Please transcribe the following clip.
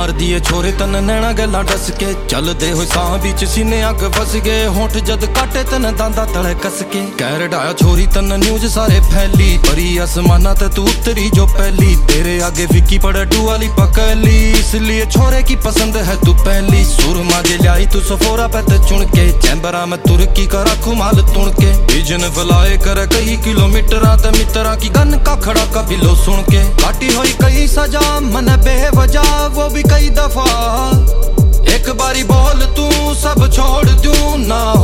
मार दिए छोरे तन नैना गला डस के चलदे होए साह बीच सीने अग फस गए होंठ जद काटे तन दांदा तले कस के कह डाया छोरी तन न्यूज सारे फैली परी आसमाना ते तू उतरी जो पहली तेरे आगे फिक्की पड़े डू वाली पकली इसलिए छोरे की पसंद है तू पहली सुरमा जे लाई तू सफोरा पे ते चुन के चैम्बरा में तुर्की करा खुमाल तुण के विजन फलाए कर कई किलोमीटर ते मित्रा की गन का खड़ा कबिलो सुन के काटी हुई कई सजा मन बेवजह वो भी कई दफा एक बारी बोल तू सब छोड़ दूं ना।